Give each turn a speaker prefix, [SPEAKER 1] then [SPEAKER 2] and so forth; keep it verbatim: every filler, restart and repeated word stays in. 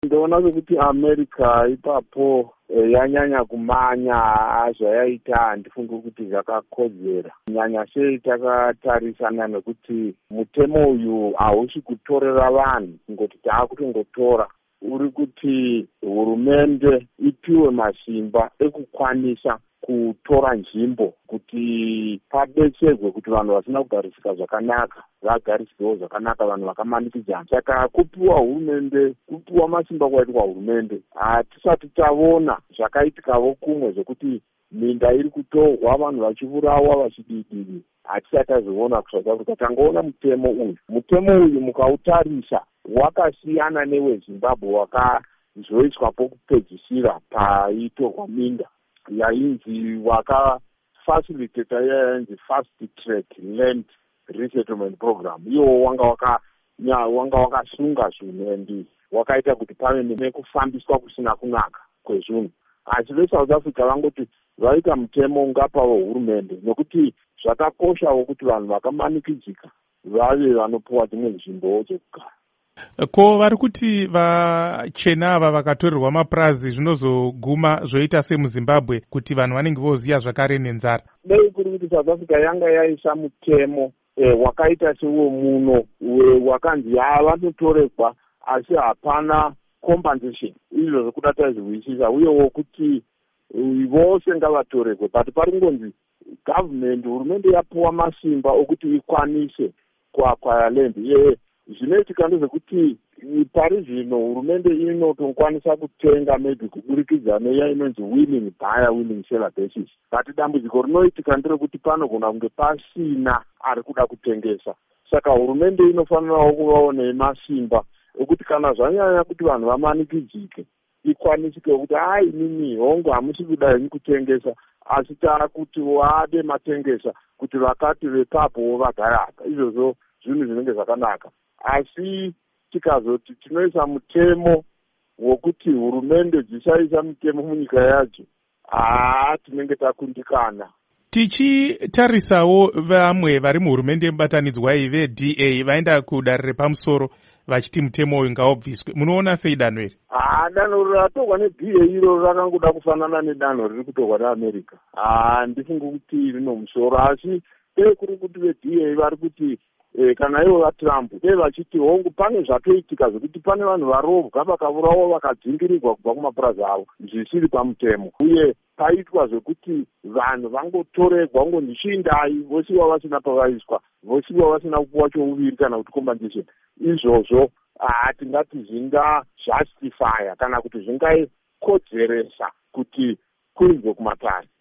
[SPEAKER 1] Ndoona kuti America ipapo e, yanyanya kumanya zvayaita handifungi kuti zvakakodzera. Nyanya sei takatarisana nekuti mutemo uyu hausi kutorera vanhu kungoti taakutongotora, uri kuti hurumende ipiwe masimba ekukwanisa kutora nzvimbo kuti padetserwe kuti vanhu vasina kugarisika zvakanaka vagarisikewo zvakanaka, vanhu vakamanikidzana. Saka kupiwa hurumende, kupiwa masimba kwaitwa hurumende, hatisati taona zvakaitikavo kumwe zvokuti minda iri kutorwa vanhu vachivurawa vachididiri. Hatisati tazoona kuSouth Africa. Tangoona mutemo uyu. Mutemo uyu mukautarisa wakasiyana neweZimbabwe wakazoiswa pokupedzisira paitorwa minda yainzi wakafacilitata yainzi fast track land resettlement program. Iwo wanga waka nya wanga wakasunga zvinhu and wakaita kuti pave nekufambiswa kusina kunaka kwezvinhu. Asi veSouth Africa vangoti vaita mutemo ungapawo hurumende, nokuti zvakakoshawo kuti vanhu vakamanikidzika vave vanopuwa dzimwe nzvimbo dzekugara.
[SPEAKER 2] Ko vari kuti vachena ava vakatorerwa mapurazi zvinozoguma zvoita semuZimbabwe kuti vanhu vanenge voziya zvakare nenzara?
[SPEAKER 1] Dei kuri kuti South Africa yanga yaisa mutemo e, wakaita sewo muno wakanzi vanotoregwa asi hapana compensation, izvo zvokuda taizwisisa, uyewo kuti vose ngavatoregwe, but pari ngonzi government, hurumende yapuwa masimba okuti ikwanise kuakwaya land. Ye zvinoitika ndezvekuti pari zvino hurumende inotokwanisa kutenga maybe kuburikidza neya inonzi willing buyer willing seller basis, but dambudziko rinoitika nderekuti panogona kunge pasina ari kuda kutengesa. Saka hurumende inofanirawo kuvawo nemasimba okuti kana zvanyanya kuti vanhu vamanikidzike ikwanisike kuti hai nini hongu hamusi kuda henyu kutengesa, asi taakuti wade matengesa kuti vakati vepapo vagara apa. Izvozvo zvinhu zvinenge zvakanaka. Asi tikazoti tinoisa mutemo wokuti hurumende dzisaisa mutemo munyika yacho, haa tinenge takundikana.
[SPEAKER 2] Tichitarisawo vamwe vari muhurumende yemubatanidzwa iyi veD A vaenda kudare repamusoro vachiti mutemo uyu ngaubviswe, munoona sei danho iri?
[SPEAKER 1] Haa, danho ratorwa neD A iro rakangoda kufanana nedanho riri kutorwa neAmerica. Haa, ndifunga kuti rino musoro, asi dei kuri kuti veD A vari kuti E, kana ivo vaTrump dei vachiti hongu pane zvatoitika zvokuti pane vanhu varovwa vakavurawa vakadzingirirwa kubva kumapurazi avo zvisiri pamutemo, uye paitwa zvekuti vanhu vangotoregwa ngonzi chiindai, vosiwa vasina pavaiswa, vosiwa vasina kupuwa chouviri kana kuti compensation. Izvozvo hatingati zvinga justifya kana kuti zvingakodzeresa kuti kuinzwe kumatare.